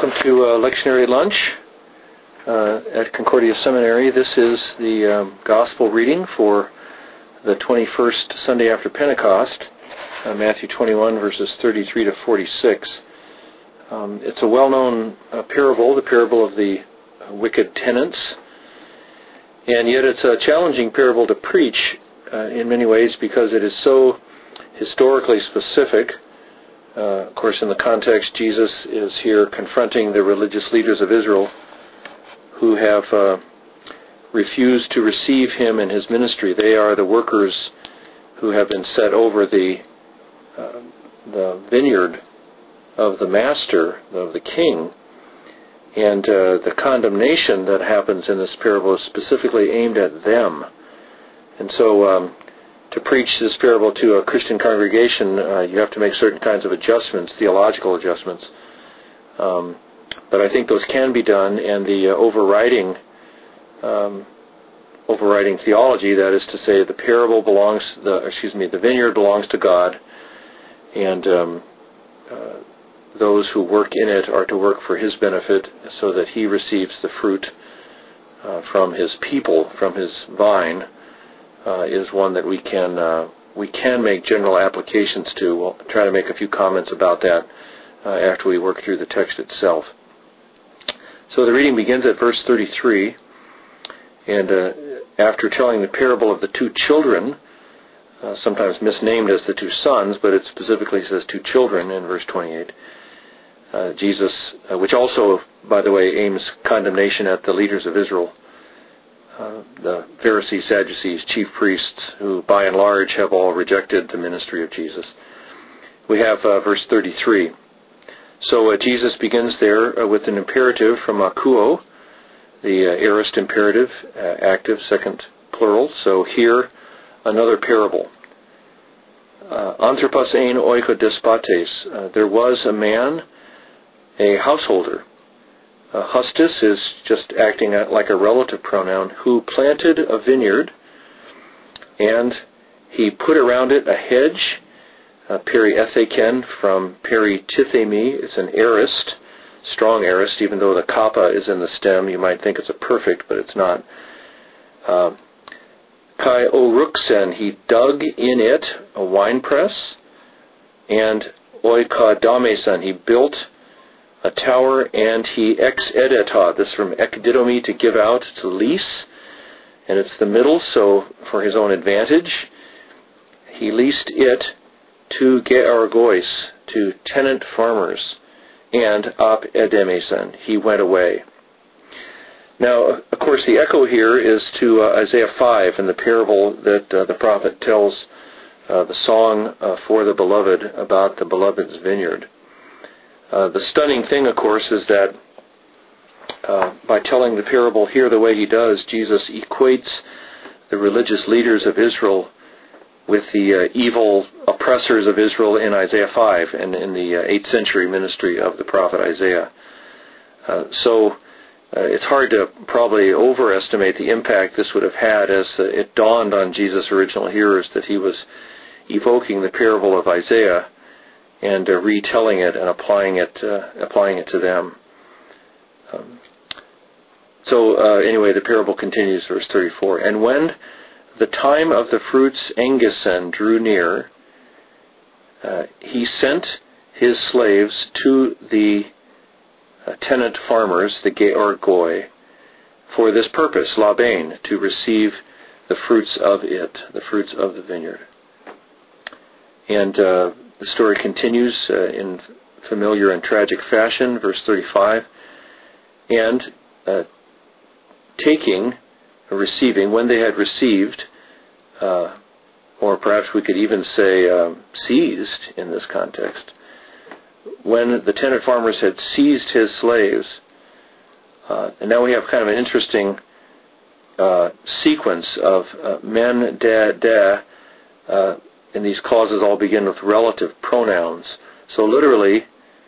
Welcome to Lectionary Lunch at Concordia Seminary. This is the Gospel reading for the 21st Sunday after Pentecost, Matthew 21, verses 33 to 46. It's a well-known parable, the parable of the wicked tenants, and yet it's a challenging parable to preach in many ways because it is so historically specific. Of course, in the context, Jesus is here confronting the religious leaders of Israel who have refused to receive him in his ministry. They are the workers who have been set over the vineyard of the master, of the king. And the condemnation that happens in this parable is specifically aimed at them. And so to preach this parable to a Christian congregation, you have to make certain kinds of adjustments, theological adjustments. But I think those can be done, and the overriding theology, that is to say, the parable the vineyard belongs to God, and those who work in it are to work for His benefit, so that He receives the fruit from His people, from His vine. Is one that we can make general applications to. We'll try to make a few comments about that after we work through the text itself. So the reading begins at verse 33, and after telling the parable of the two children, sometimes misnamed as the two sons, but it specifically says two children in verse 28, Jesus, which also, by the way, aims condemnation at the leaders of Israel, the Pharisees, Sadducees, chief priests, who by and large have all rejected the ministry of Jesus. We have verse 33. So Jesus begins there with an imperative from akuo, the aorist imperative, active, second plural. So here, another parable. Anthropos ein oiko despotes. There was a man, a householder. Hustus is just acting like a relative pronoun, who planted a vineyard, and he put around it a hedge, perietheken from peritithemi. It's an aorist, strong aorist, even though the kappa is in the stem. You might think it's a perfect, but it's not. Kai oruxen, he dug in it a winepress, and oikadamesan, he built a tower, and he ex-edeta, this from ekdidomi, to give out, to lease, and it's the middle, so for his own advantage, he leased it to geargois, to tenant farmers, and ap edemesan, he went away. Now, of course, the echo here is to Isaiah 5 and the parable that the prophet tells, the song for the beloved about the beloved's vineyard. The stunning thing, of course, is that by telling the parable here the way he does, Jesus equates the religious leaders of Israel with the evil oppressors of Israel in Isaiah 5 and in the 8th century ministry of the prophet Isaiah. So it's hard to probably overestimate the impact this would have had as it dawned on Jesus' original hearers that he was evoking the parable of Isaiah and retelling it and applying it to them. Anyway, the parable continues, verse 34. And when the time of the fruits Engesen drew near, he sent his slaves to the tenant farmers, the georgoi, for this purpose, labain, to receive the fruits of it, the fruits of the vineyard. And the story continues in familiar and tragic fashion, verse 35. And receiving, when they had received, or perhaps we could even say seized in this context, when the tenant farmers had seized his slaves, and now we have kind of an interesting sequence of men, and these clauses all begin with relative pronouns. So literally,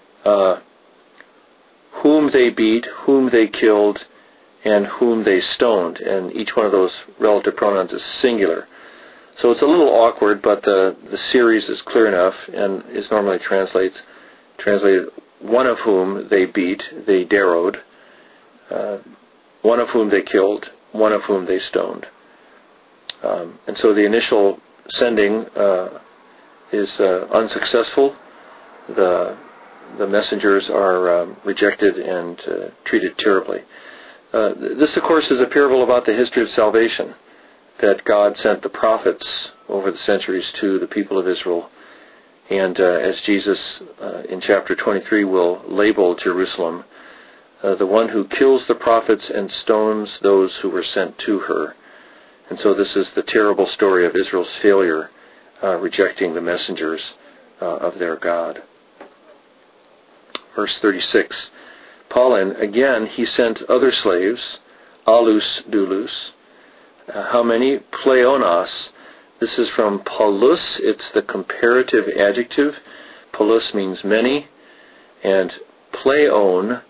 whom they beat, whom they killed, and whom they stoned. And each one of those relative pronouns is singular. So it's a little awkward, but the series is clear enough and is normally translated one of whom they beat, they darrowed, one of whom they killed, one of whom they stoned. And so the initial sending is unsuccessful. The messengers are rejected and treated terribly. This, of course, is a parable about the history of salvation, that God sent the prophets over the centuries to the people of Israel. And as Jesus in chapter 23 will label Jerusalem, the one who kills the prophets and stones those who were sent to her. And so this is the terrible story of Israel's failure, rejecting the messengers of their God. Verse 36, Pollen, again, he sent other slaves, alus doulos. How many? Pleonos. This is from polus. It's the comparative adjective. Polus means many. And pleon,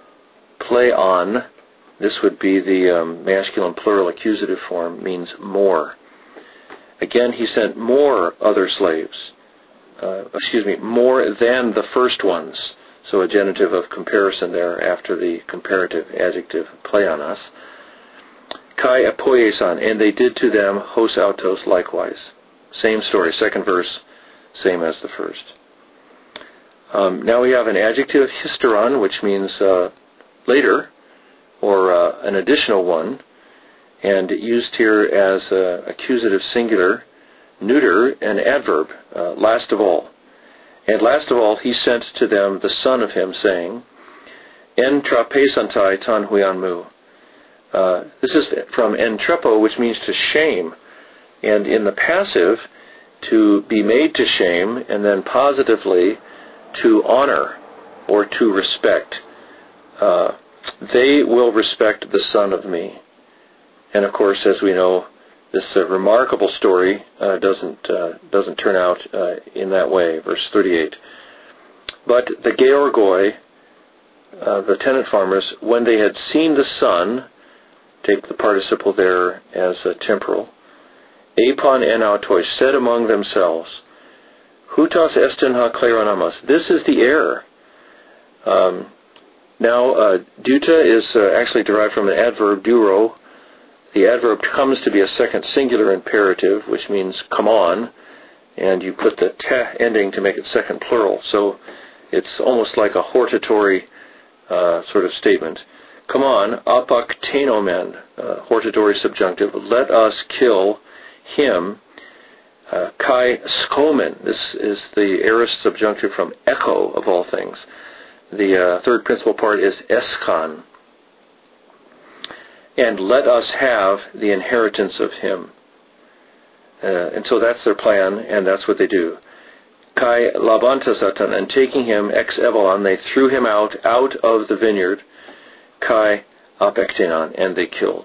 this would be the masculine plural accusative form, means more. Again, he sent more other slaves. More than the first ones. So a genitive of comparison there after the comparative adjective pleonos. Kai apoiesan, and they did to them hos autos likewise. Same story, second verse, same as the first. Now we have an adjective, hysteron, which means later, or an additional one, and used here as accusative singular, neuter, and adverb, last of all. And last of all, he sent to them the son of him, saying, En trapesantai tan huianmu. This is from entrepo, which means to shame. And in the passive, to be made to shame, and then positively, to honor or to respect. They will respect the son of me. And of course, as we know, this remarkable story doesn't turn out in that way. Verse 38. But the Georgoi, the tenant farmers, when they had seen the son, take the participle there as temporal, Apon en autois, said among themselves, Hutas estin ha kleronamas. This is the heir. Now, duta is actually derived from the adverb duro. The adverb comes to be a second singular imperative, which means come on, and you put the te ending to make it second plural. So it's almost like a hortatory sort of statement. Come on, apaktenomen, hortatory subjunctive, let us kill him. Kai skomen, this is the aorist subjunctive from echo of all things. The third principal part is eskan. And let us have the inheritance of him. And so that's their plan, and that's what they do. Kai labantasatan, and taking him ex evolon, they threw him out of the vineyard. Kai apektenon, and they killed.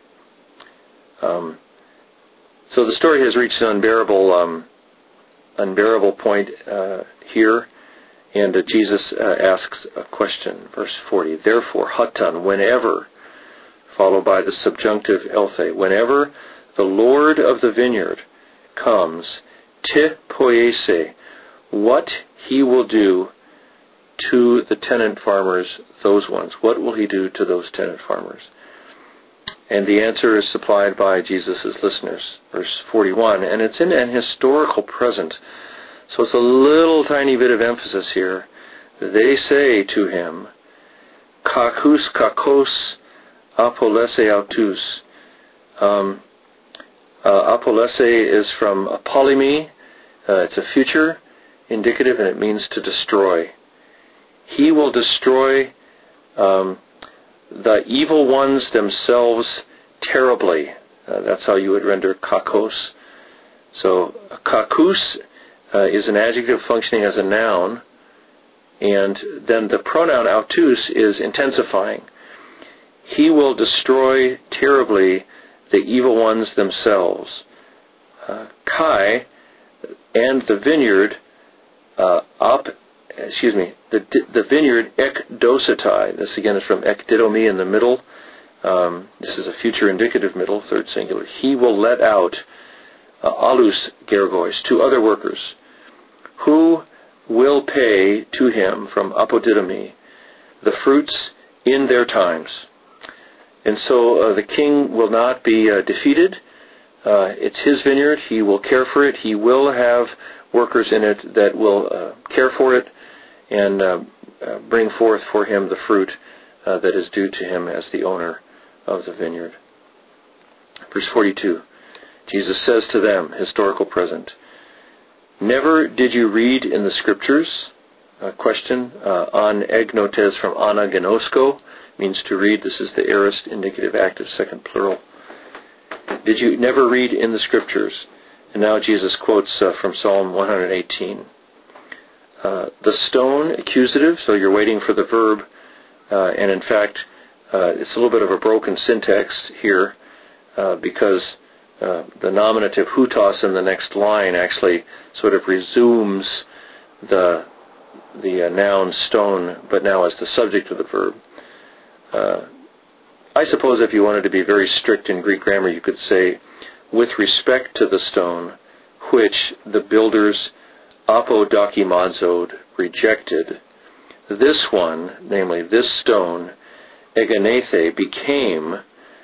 So the story has reached an unbearable point here, and Jesus asks a question. Verse 40. Therefore, hatan, whenever, followed by the subjunctive elthe, whenever the Lord of the vineyard comes, te poiese, what he will do to the tenant farmers, those ones. What will he do to those tenant farmers? And the answer is supplied by Jesus' listeners. Verse 41, and it's in an historical present. So it's a little tiny bit of emphasis here. They say to him, kakus kakos apolese autus. Apolese is from apolymi. It's a future indicative, and it means to destroy. He will destroy the evil ones themselves terribly. That's how you would render kakos. So kakus is an adjective functioning as a noun, and then the pronoun autus is intensifying. He will destroy terribly the evil ones themselves. Kai and the vineyard the vineyard ekdosatai. This again is from ekdidomi in the middle. This is a future indicative middle, third singular. He will let out alus gergois, two other workers, who will pay to him from apodidomi the fruits in their times. And so the king will not be defeated. It's his vineyard. He will care for it. He will have workers in it that will care for it and bring forth for him the fruit that is due to him as the owner of the vineyard. Verse 42, Jesus says to them, historical present, "Never did you read in the Scriptures," question, an egnotes from anagenosko, means to read. This is the aorist indicative active second plural. Did you never read in the Scriptures? And now Jesus quotes from Psalm 118. The stone accusative, so you're waiting for the verb, and in fact, it's a little bit of a broken syntax here, because the nominative hutos in the next line actually sort of resumes the noun stone, but now as the subject of the verb. I suppose if you wanted to be very strict in Greek grammar, you could say, with respect to the stone, which the builders apodokimazod rejected, this one, namely this stone, eganethe, became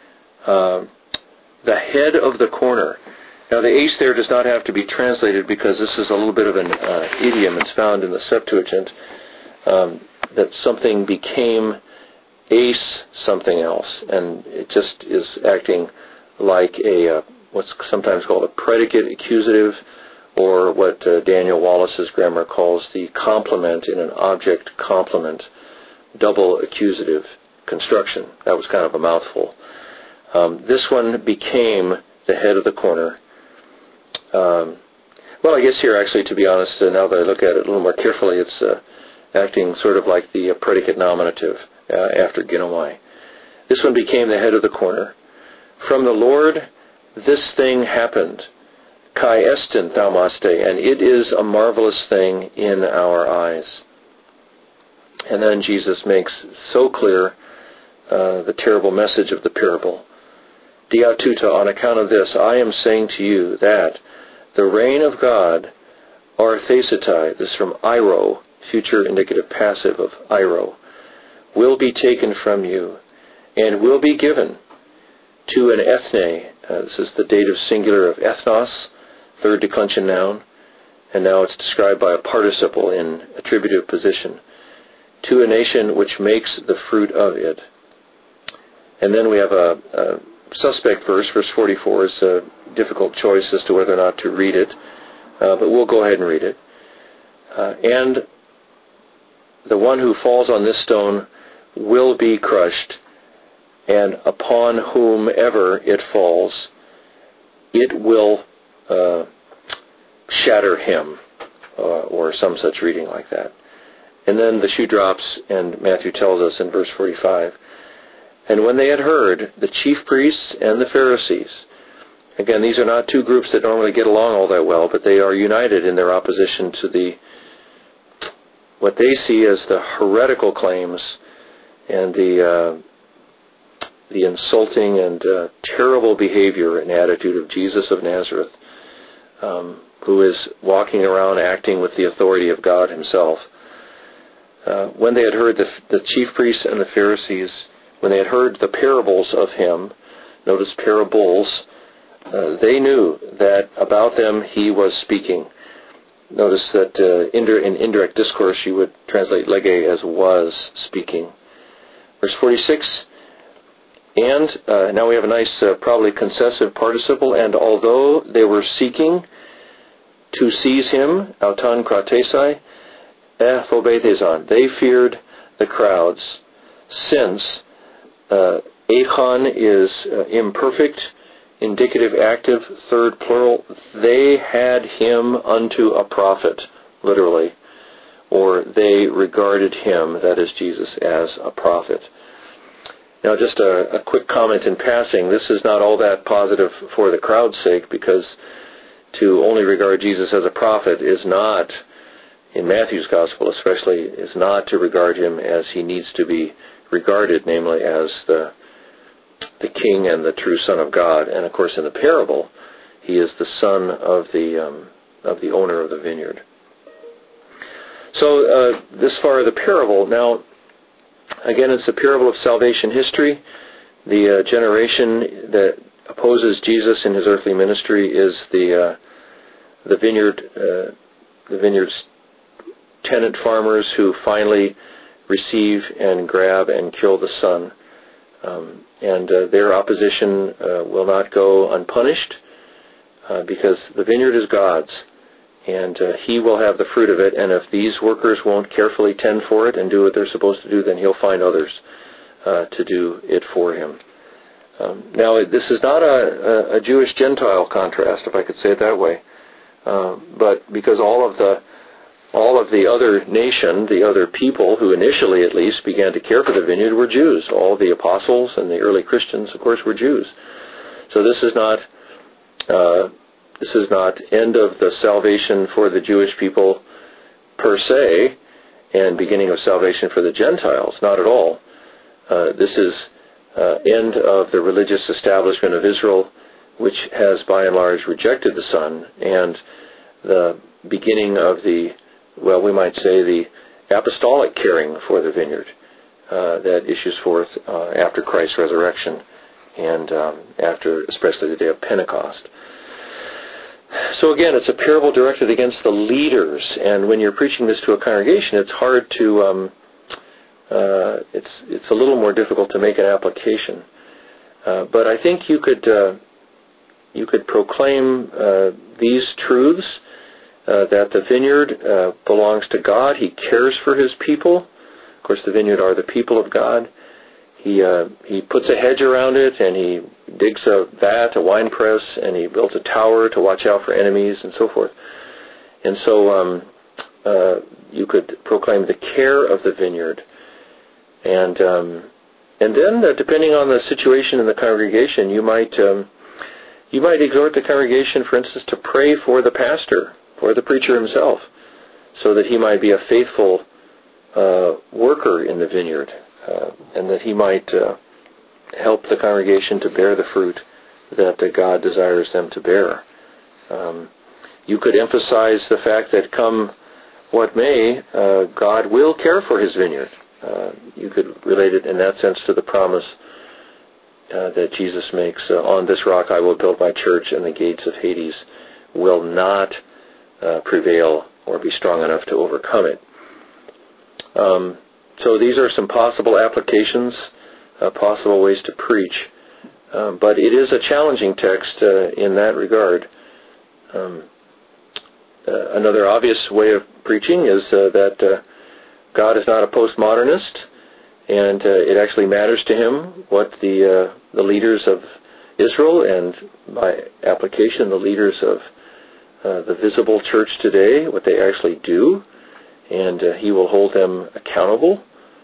the head of the corner. Now the ace there does not have to be translated because this is a little bit of an idiom. It's found in the Septuagint, that something became ace something else, and it just is acting like a what's sometimes called a predicate accusative, or what Daniel Wallace's grammar calls the complement in an object complement, double accusative construction. That was kind of a mouthful. This one became the head of the corner. Well, I guess here actually, to be honest, now that I look at it a little more carefully, it's acting sort of like the predicate nominative after ginomai. This one became the head of the corner. From the Lord, this thing happened. Kai estin thaumaste, and it is a marvelous thing in our eyes. And then Jesus makes so clear the terrible message of the parable. Diatuta, on account of this, I am saying to you that the reign of God, arthesetai, this is from airo, future indicative passive of airo, will be taken from you and will be given to an ethne. This is the dative singular of ethnos, third declension noun, and now it's described by a participle in attributive position, to a nation which makes the fruit of it. And then we have a suspect verse 44 is a difficult choice as to whether or not to read it, but we'll go ahead and read it. And the one who falls on this stone will be crushed, and upon whomever it falls, it will shatter him, or some such reading like that. And then the shoe drops, and Matthew tells us in verse 45, and when they had heard, the chief priests and the Pharisees, again, these are not two groups that normally get along all that well, but they are united in their opposition to what they see as the heretical claims and the insulting and terrible behavior and attitude of Jesus of Nazareth, who is walking around acting with the authority of God himself. When they had heard the chief priests and the Pharisees, when they had heard the parables of him, notice parables, they knew that about them he was speaking. Notice that in indirect discourse you would translate lege as was speaking. Verse 46, and now we have a nice, probably concessive participle, and although they were seeking to seize him, auton kratesai, phobethezon, they feared the crowds, since echon is imperfect, indicative active, third plural, they had him unto a prophet, literally, or they regarded him, that is Jesus, as a prophet. Now just a quick comment in passing, this is not all that positive for the crowd's sake, because to only regard Jesus as a prophet is not, in Matthew's Gospel especially, is not to regard him as he needs to be regarded, namely as the King and the true Son of God. And of course in the parable, he is the son of the owner of the vineyard. So this far the parable. Now, again, it's the parable of salvation history. The generation that opposes Jesus in his earthly ministry is the vineyard's tenant farmers who finally receive and grab and kill the son. And their opposition will not go unpunished because the vineyard is God's, and he will have the fruit of it. And if these workers won't carefully tend for it and do what they're supposed to do, then he'll find others to do it for him. Now, this is not a Jewish-Gentile contrast, if I could say it that way, but because all of the other nation, the other people who initially at least began to care for the vineyard were Jews. All the apostles and the early Christians, of course, were Jews. So this is not end of the salvation for the Jewish people per se, and beginning of salvation for the Gentiles. Not at all. This is end of the religious establishment of Israel, which has by and large rejected the Son, and the beginning of we might say the apostolic caring for the vineyard that issues forth after Christ's resurrection and after especially the day of Pentecost. So again, it's a parable directed against the leaders, and when you're preaching this to a congregation, it's hard to it's a little more difficult to make an application. But I think you could proclaim these truths. That the vineyard belongs to God. He cares for his people. Of course, the vineyard are the people of God. He puts a hedge around it, and he digs a wine press, and he built a tower to watch out for enemies, and so forth. And so you could proclaim the care of the vineyard. And then, depending on the situation in the congregation, you might exhort the congregation, for instance, to pray for the pastor, or the preacher himself, so that he might be a faithful worker in the vineyard, and that he might help the congregation to bear the fruit that God desires them to bear. You could emphasize the fact that come what may, God will care for his vineyard. You could relate it in that sense to the promise that Jesus makes, on this rock I will build my church, and the gates of Hades will not prevail or be strong enough to overcome it. So these are some possible applications, possible ways to preach. But it is a challenging text in that regard. Another obvious way of preaching is that God is not a postmodernist, and it actually matters to him what the leaders of Israel, and by application the leaders of the visible church today, what they actually do, and he will hold them accountable.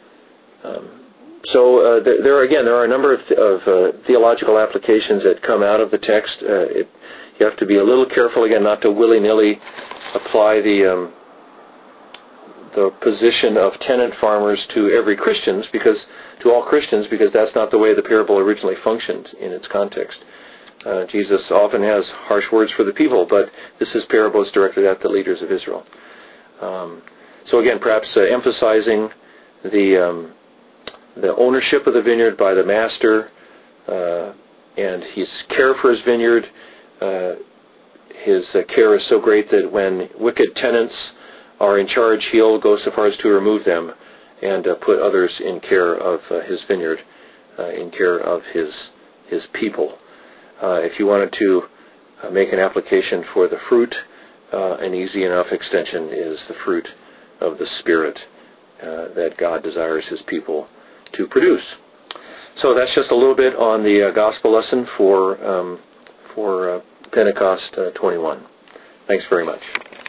So there are a number of theological applications that come out of the text. You have to be a little careful, again, not to willy-nilly apply the position of tenant farmers to all Christians, because that's not the way the parable originally functioned in its context. Jesus often has harsh words for the people, but this parable is directed at the leaders of Israel. So again, perhaps emphasizing the ownership of the vineyard by the master, and his care for his vineyard. His care is so great that when wicked tenants are in charge, he'll go so far as to remove them and put others in care of his vineyard, in care of his people. If you wanted to make an application for the fruit, an easy enough extension is the fruit of the Spirit that God desires his people to produce. So that's just a little bit on the gospel lesson for Pentecost 21. Thanks very much.